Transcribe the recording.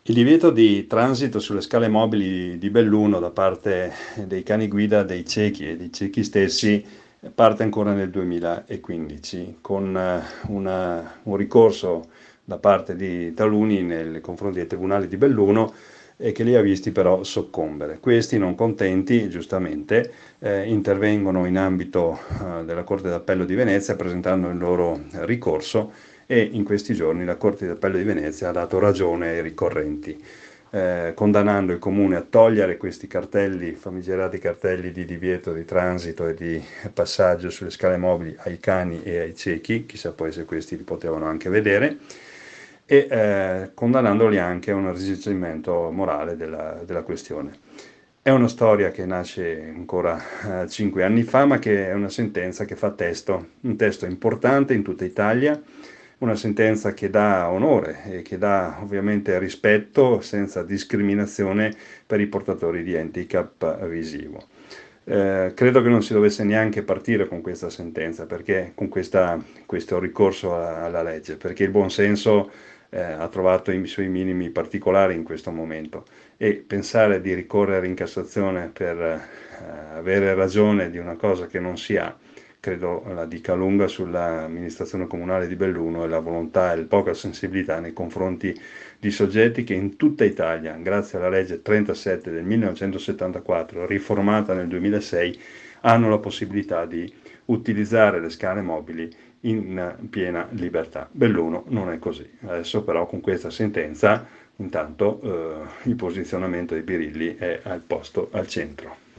Il divieto di transito sulle scale mobili di Belluno da parte dei cani guida dei ciechi e dei ciechi stessi parte ancora nel 2015 con un ricorso da parte di taluni nei confronti dei tribunali di Belluno e che li ha visti però soccombere. Questi, non contenti, giustamente, intervengono in ambito della Corte d'Appello di Venezia presentando il loro ricorso e in questi giorni la Corte d'Appello di Venezia ha dato ragione ai ricorrenti, condannando il comune a togliere questi cartelli, famigerati cartelli di divieto di transito e di passaggio sulle scale mobili ai cani e ai ciechi, chissà poi se questi li potevano anche vedere, e condannandoli anche a un risarcimento morale della questione. È una storia che nasce ancora 5 anni fa, ma che è una sentenza che fa testo, un testo importante in tutta Italia, una sentenza che dà onore e che dà ovviamente rispetto senza discriminazione per i portatori di handicap visivo. Credo che non si dovesse neanche partire con questa sentenza, perché con questo ricorso alla legge, perché il buonsenso ha trovato i suoi minimi particolari in questo momento e pensare di ricorrere in Cassazione per avere ragione di una cosa che non si ha, credo la dica lunga sull'amministrazione comunale di Belluno e la volontà e la poca sensibilità nei confronti di soggetti che in tutta Italia, grazie alla legge 37 del 1974, riformata nel 2006, hanno la possibilità di utilizzare le scale mobili in piena libertà. Belluno non è così. Adesso però con questa sentenza, intanto il posizionamento dei birilli è al posto, al centro.